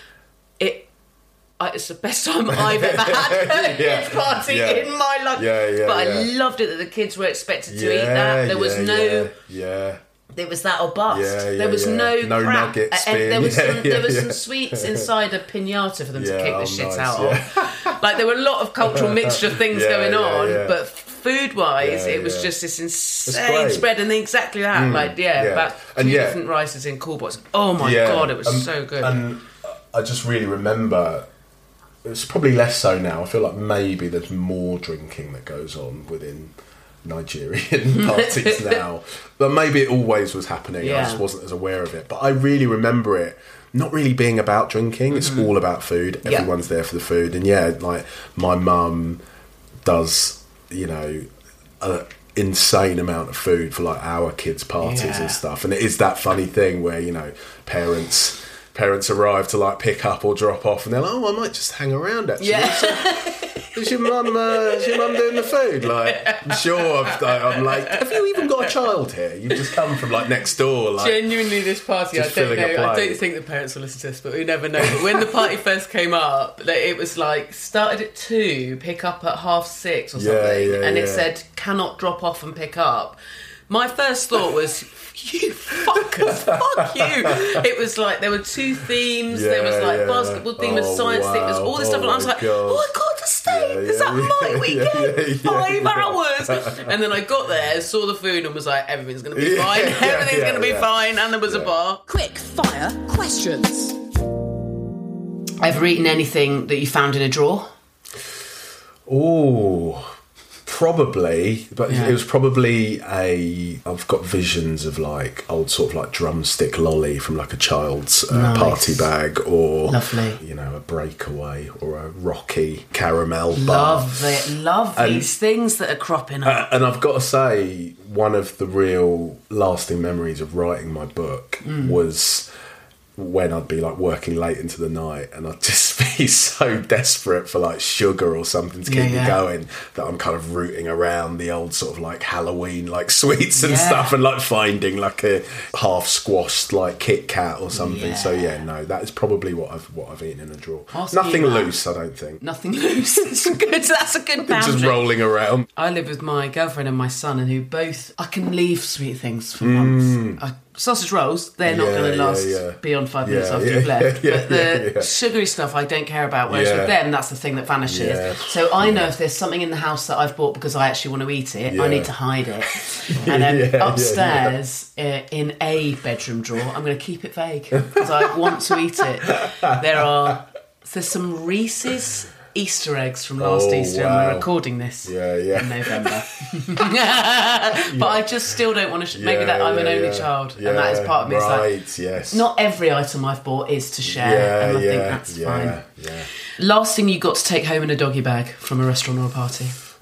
It's the best time I've ever had a kids party in my life. But I loved it that the kids were expected to eat that. There was there was that or bust. There was no crap. Nugget spin. There was some sweets inside a piñata for them to kick the shit out of. Like, there were a lot of cultural mixture of things going on, but food-wise, it was just this insane spread, and exactly that. About two different rices in cool box. Oh my God, it was so good. And I just really remember, it's probably less so now, I feel like maybe there's more drinking that goes on within Nigerian parties now, but maybe it always was happening. I just wasn't as aware of it. But I really remember it not really being about drinking. It's all about food. Everyone's there for the food. And like my mum does, you know, an insane amount of food for like our kids' parties and stuff. And it is that funny thing where, you know, parents arrive to like pick up or drop off, and they're like, "Oh, I might just hang around actually." Is your mum doing the food? Like, I'm sure I'm like, have you even got a child here? You've just come from like next door. Like, genuinely, this party, I don't think the parents will listen to this, but we never know. But when the party first came up, like, it was like started at 2, pick up at 6:30 or something, and it said cannot drop off and pick up. My first thought was, you fuckers, fuck you. It was like, there were 2 themes, there was like basketball theme and science theme, there was all this stuff, and I was like, oh, I got to stay, is that my weekend? 5 hours. And then I got there, saw the food, and was like, everything's going to be fine, everything's going to be fine, and there was a bar. Quick fire questions. Ever eaten anything that you found in a drawer? Oh, probably, but it was probably I've got visions of like old sort of like drumstick lolly from like a child's party bag, or you know, a breakaway or a Rocky caramel bar. Love these things that are cropping up. And I've got to say, one of the real lasting memories of writing my book was when I'd be like working late into the night, and I'd just be so desperate for like sugar or something to keep me going, that I'm kind of rooting around the old sort of like Halloween like sweets and stuff, and like finding like a half squashed like Kit Kat or something. So that is probably what I've eaten in a drawer. Nothing loose, I don't think. Nothing loose. That's a good boundary. Just rolling around. I live with my girlfriend and my son, and who both, I can leave sweet things for months. Sausage rolls, they're not going to last beyond 5 minutes after you've left. But the sugary stuff I don't care about, whereas with them, that's the thing that vanishes. So I know if there's something in the house that I've bought because I actually want to eat it, I need to hide it. And then upstairs, in a bedroom drawer, I'm going to keep it vague because I want to eat it. There's some Reese's Easter eggs from last Easter, and we're recording this in November. But I just still don't want to maybe that I'm an only child, and that is part of me. It's like, not every item I've bought is to share, and I think that's fine. Last thing you got to take home in a doggy bag from a restaurant or a party?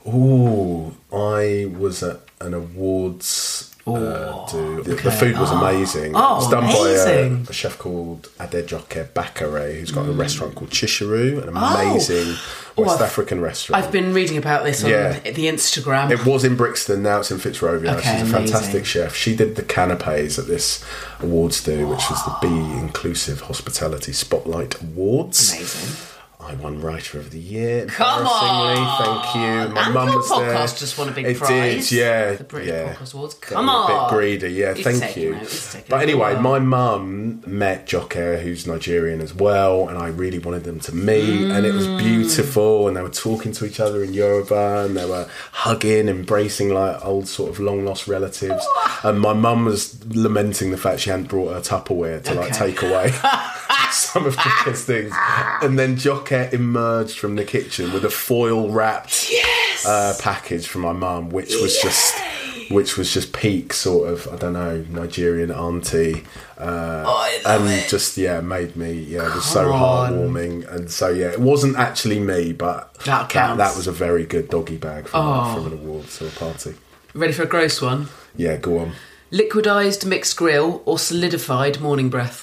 I was at an awards the food was amazing. It was done by a chef called Adejoke Bakare, who's got a restaurant called Chishiru, an amazing West African restaurant. I've been reading about this on the Instagram. It was in Brixton, now it's in Fitzrovia. She's a fantastic chef. She did the canapes at this awards which was the Be Inclusive Hospitality Spotlight Awards. Amazing. I won Writer of the Year. Come on! Thank you. My And mum your was there. podcast just won a big It prize. did, yeah. The British Podcast Awards. Got Come a on! bit greedy, yeah. It's Thank taken you. out, it's taken But out. anyway, Wow. my mum met Joker, who's Nigerian as well, and I really wanted them to meet, and it was beautiful, and they were talking to each other in Yoruba, and they were hugging, embracing like old sort of long lost relatives. And my mum was lamenting the fact she hadn't brought her Tupperware to like take away some of Joker's things. And then Joker emerged from the kitchen with a foil wrapped package from my mum, which was just peak sort of, I don't know, Nigerian auntie, and just made me it was so heartwarming. And so it wasn't actually me, but that counts. That was a very good doggy bag from an awards or a party. Ready for a gross one? Yeah, go on. Liquidised mixed grill or solidified morning breath?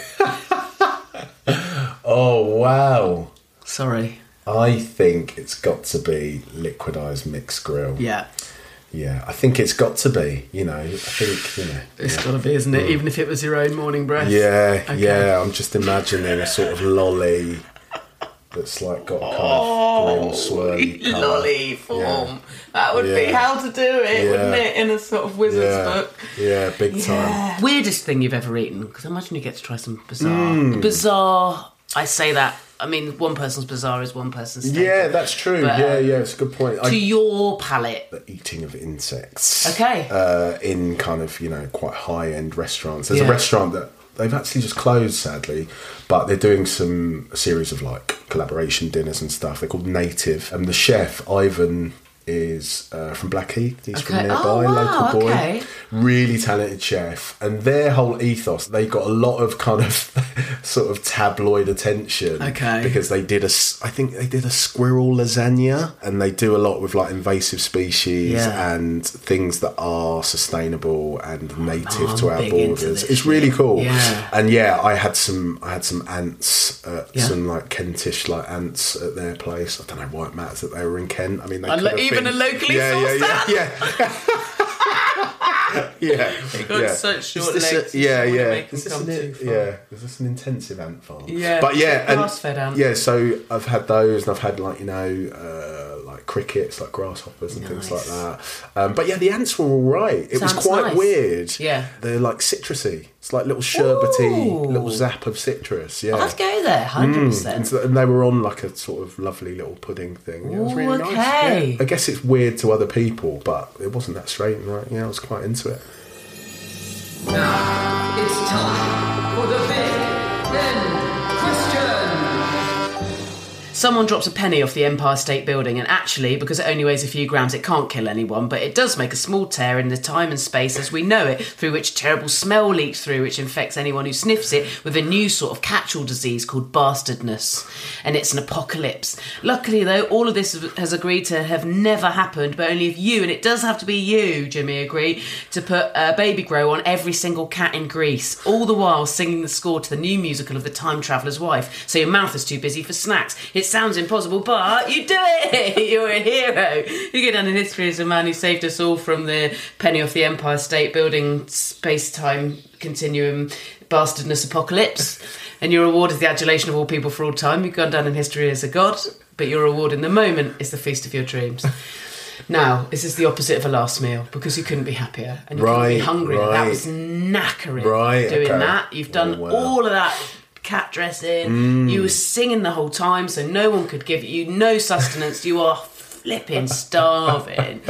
Oh wow! Sorry. I think it's got to be liquidised mixed grill. Yeah. Yeah, I think it's got to be, It's got to be, isn't it? Even if it was your own morning breath. Yeah, okay. I'm just imagining a sort of lolly that's like got kind of green swirly colour. Lolly form. That would be how to do it, wouldn't it? In a sort of wizard's book. Yeah, big time. Weirdest thing you've ever eaten? Because I imagine you get to try some bizarre. I say that. I mean, one person's bizarre is one person's staple. Yeah, that's true. But, it's a good point. To your palate. The eating of insects. Okay. In kind of, quite high-end restaurants. There's a restaurant that they've actually just closed, sadly, but they're doing a series of, like, collaboration dinners and stuff. They're called Native. And the chef, Ivan, is from Blackheath. He's from nearby, local boy. Okay. Really talented chef. And their whole ethos, they got a lot of kind of sort of tabloid attention. Okay. Because I think they did a squirrel lasagna, and they do a lot with like invasive species and things that are sustainable and native to our borders. It's really cool. Yeah. And I had some ants, some like Kentish like ants at their place. I don't know why it matters that they were in Kent. I mean, they even a locally sourced yeah. They got such short legs. Is this an intensive ant farm? Yeah, but grass-fed ant. Yeah, so I've had those, and I've had like like crickets, like grasshoppers and things like that. But the ants were all right. It was quite weird. Yeah, they're like citrusy. It's like little sherbety, little zap of citrus. Yeah, I'll have to go there, 100%. And they were on like a sort of lovely little pudding thing. It was really nice. Okay. Yeah. I guess it's weird to other people, but it wasn't that strange, right? I was quite into it. Now it's time for the Big Ben question. Someone drops a penny off the Empire State Building, and actually, because it only weighs a few grams, it can't kill anyone, but it does make a small tear in the time and space as we know it, through which terrible smell leaks through, which infects anyone who sniffs it with a new sort of catch-all disease called bastardness. And it's an apocalypse. Luckily, though, all of this has agreed to have never happened, but only if you, and it does have to be you, Jimmy, agree to put Baby Grow on every single cat in Greece, all the while singing the score to the new musical of The Time Traveller's Wife, so your mouth is too busy for snacks. It sounds impossible, but you do it. You're a hero. You go down in history as a man who saved us all from the penny off the Empire State Building space-time continuum bastardness apocalypse, and your reward is the adulation of all people for all time. You've gone down in history as a god, but your reward in the moment is the feast of your dreams. Now, this is the opposite of a last meal, because you couldn't be happier and you couldn't be hungrier. That was knackering doing that. You've done all of that cat dressing. You were singing the whole time, so no one could give you no sustenance. You are flipping starving,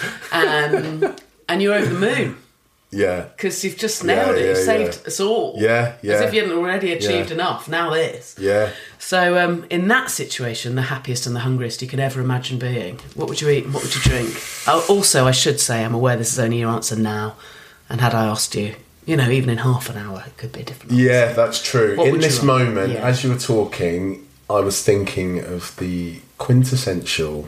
and you're over the moon. Yeah, because you've just nailed it. You've saved us all. Yeah. As if you hadn't already achieved enough. Now this. Yeah. So in that situation, the happiest and the hungriest you could ever imagine being, what would you eat and what would you drink? Also, I should say, I'm aware this is only your answer now, and had I asked you, even in half an hour, it could be a different answer. Yeah, that's true. In this moment, Yeah. as you were talking, I was thinking of the quintessential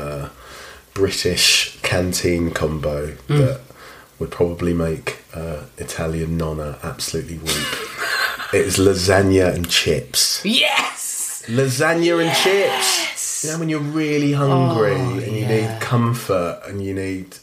British canteen combo that would probably make Italian nonna absolutely weep. It is lasagna and chips. Yes! Lasagna and chips. When you're really hungry and you need comfort and you need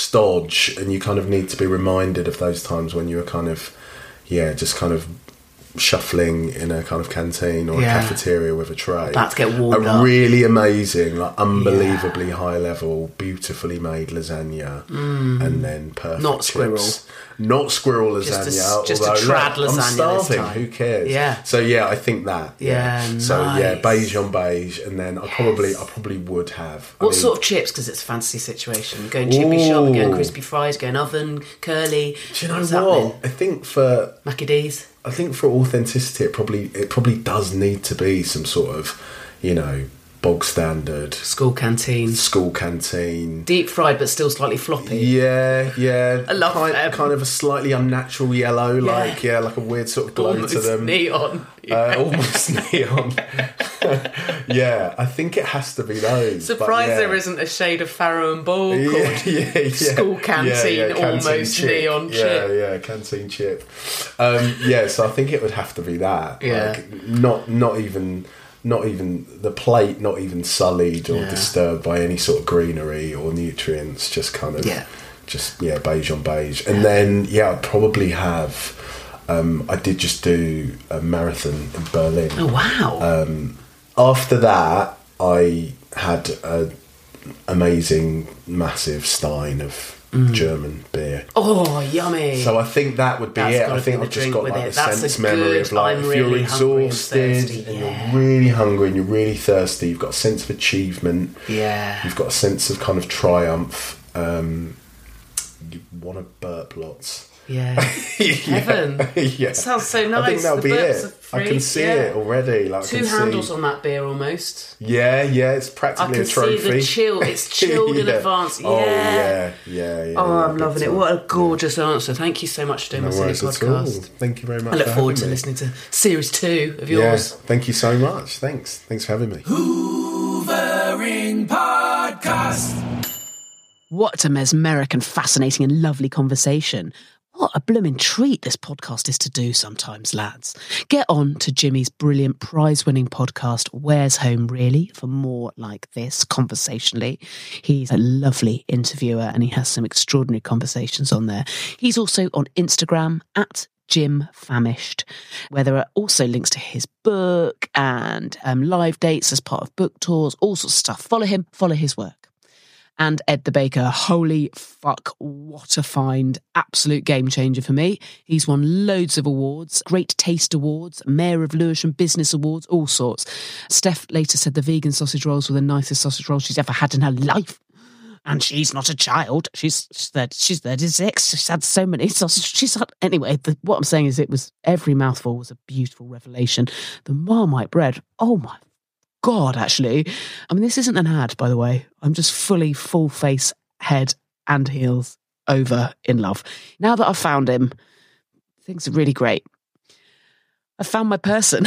stodge, and you kind of need to be reminded of those times when you were kind of, just kind of shuffling in a kind of canteen or a cafeteria with a tray. About to get warmed up. Really amazing, like unbelievably high level, beautifully made lasagna, and then perfect Not squirrel. chips. Not squirrel lasagna. Just a trad lasagna. I'm starving. This time. Who cares? Yeah. So I think that. So nice. beige on beige, and then I probably would have. What sort of chips? Because it's a fancy situation. Going chippy shop, going crispy fries, going oven, curly. Do you know what? I think for Mackie D's. I think for authenticity, it probably does need to be some sort of, bog standard school canteen, deep fried but still slightly floppy. Yeah. I love them. Kind of a slightly unnatural yellow, like a weird sort of glow almost to them. Neon. Almost neon. Yeah, I think it has to be those. Surprised there isn't a shade of farrow and ball called school canteen, almost chip. Neon chip. Yeah, canteen chip. So I think it would have to be that. Yeah. Like, not even the plate, not even sullied or disturbed by any sort of greenery or nutrients, just kind of beige on beige. And then I'd probably have I did just do a marathon in Berlin. Oh wow. After that I had an amazing massive stein of German beer. Oh, yummy. So I think that would be it. I think I've just got like the sense memory of like, if you're exhausted and you're really hungry and you're really thirsty, you've got a sense of achievement. Yeah. You've got a sense of kind of triumph. You want to burp lots. Yeah. Heaven. Yeah. Sounds so nice. I think that'll be it. I can see it already. Like, Two handles on that beer almost. Yeah, it's practically a trophy. I can see the chill. It's chilled in advance. Yeah. Oh, yeah. Oh, I'm loving it. What a gorgeous answer. Thank you so much for doing my silly podcast. Thank you very much. I look forward to listening to series 2 of yours. Yeah, thank you so much. Thanks for having me. Hoovering Podcast. What a mesmeric and fascinating and lovely conversation. What a blooming treat this podcast is to do sometimes, lads. Get on to Jimmy's brilliant prize-winning podcast, Where's Home Really, for more like this, conversationally. He's a lovely interviewer and he has some extraordinary conversations on there. He's also on Instagram at Jim Famished, where there are also links to his book and live dates as part of book tours, all sorts of stuff. Follow him, follow his work. And Ed the Baker, holy fuck, what a find. Absolute game changer for me. He's won loads of awards, Great Taste Awards, Mayor of Lewisham Business Awards, all sorts. Steph later said the vegan sausage rolls were the nicest sausage rolls she's ever had in her life. And she's not a child. She's 36. She's had so many sausages. Anyway, what I'm saying is every mouthful was a beautiful revelation. The Marmite bread, oh my God, actually. I mean, this isn't an ad, by the way. I'm just fully full face, head and heels over in love. Now that I've found him, things are really great. I found my person.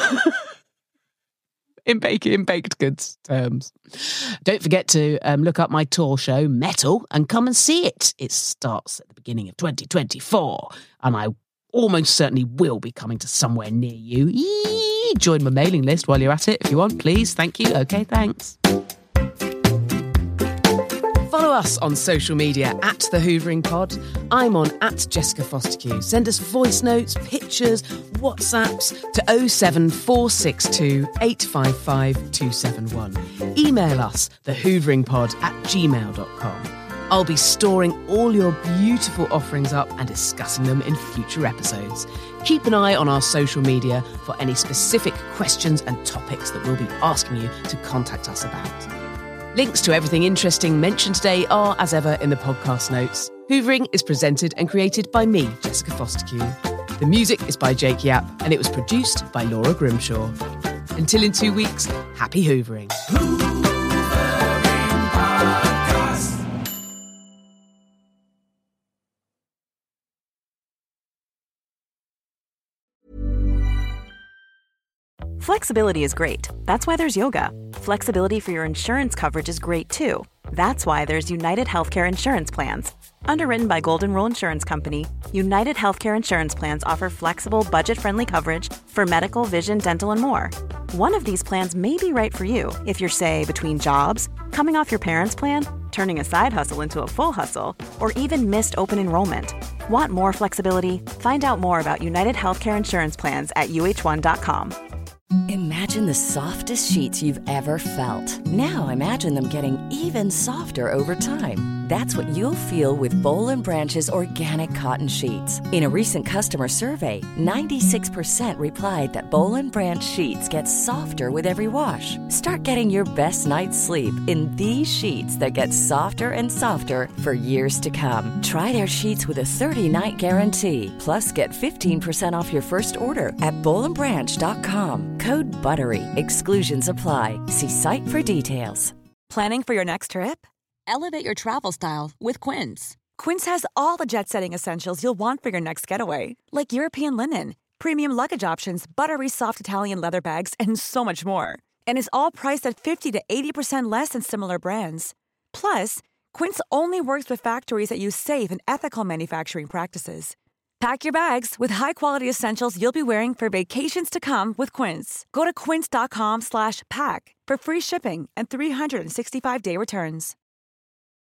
in baked goods terms. Don't forget to look up my tour show, Metal, and come and see it. It starts at the beginning of 2024, and I almost certainly will be coming to somewhere near you. Join my mailing list while you're at it if you want, please. Thank you. Okay, thanks. Follow us on social media at The Hoovering Pod. I'm on at Jessica Fosterq. Send us voice notes, pictures, WhatsApps to 07462 855 271. Email us, thehooveringpod@gmail.com. I'll be storing all your beautiful offerings up and discussing them in future episodes. Keep an eye on our social media for any specific questions and topics that we'll be asking you to contact us about. Links to everything interesting mentioned today are, as ever, in the podcast notes. Hoovering is presented and created by me, Jessica Fosterq. The music is by Jake Yap, and it was produced by Laura Grimshaw. Until in 2 weeks, happy hoovering. Flexibility is great. That's why there's yoga. Flexibility for your insurance coverage is great too. That's why there's United Healthcare Insurance Plans. Underwritten by Golden Rule Insurance Company, United Healthcare Insurance Plans offer flexible, budget-friendly coverage for medical, vision, dental, and more. One of these plans may be right for you if you're, say, between jobs, coming off your parents' plan, turning a side hustle into a full hustle, or even missed open enrollment. Want more flexibility? Find out more about United Healthcare Insurance Plans at uh1.com. Imagine the softest sheets you've ever felt. Now imagine them getting even softer over time. That's what you'll feel with Boll & Branch's organic cotton sheets. In a recent customer survey, 96% replied that Boll & Branch sheets get softer with every wash. Start getting your best night's sleep in these sheets that get softer and softer for years to come. Try their sheets with a 30-night guarantee. Plus, get 15% off your first order at bollandbranch.com. Code BUTTERY. Exclusions apply. See site for details. Planning for your next trip? Elevate your travel style with Quince. Quince has all the jet-setting essentials you'll want for your next getaway, like European linen, premium luggage options, buttery soft Italian leather bags, and so much more. And is all priced at 50 to 80% less than similar brands. Plus, Quince only works with factories that use safe and ethical manufacturing practices. Pack your bags with high-quality essentials you'll be wearing for vacations to come with Quince. Go to quince.com/pack for free shipping and 365-day returns.